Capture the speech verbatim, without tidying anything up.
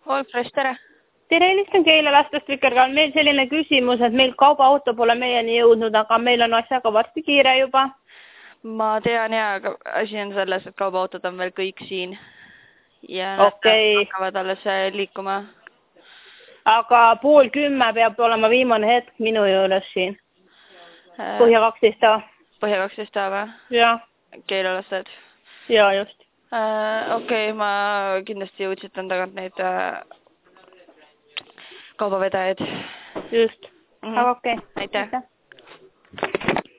Allfresh, tere! Tere, helistan Keila lastest Vikerkaal. Meil selline küsimus, et meil kaubaauto pole meieni jõudnud, aga meil on asjaga varsti kiire juba. Ma tean ja, aga asi on selles, et kaubaautod on veel kõik siin. Ja okay. Nad hakkavad alles liikuma. Aga pool kümme peab olema viimane hetk minu juures siin. Põhja kaksteist A. Põhja kaksteist A või? Jah. Keila lasted? Jaa, just. Uh, Okei, okay, ma kindlasti jõudsitan tagant neid uh, kaubavedajaid. Just. Mm-hmm. Aga okei. Okay. Aitäh. Aitäh.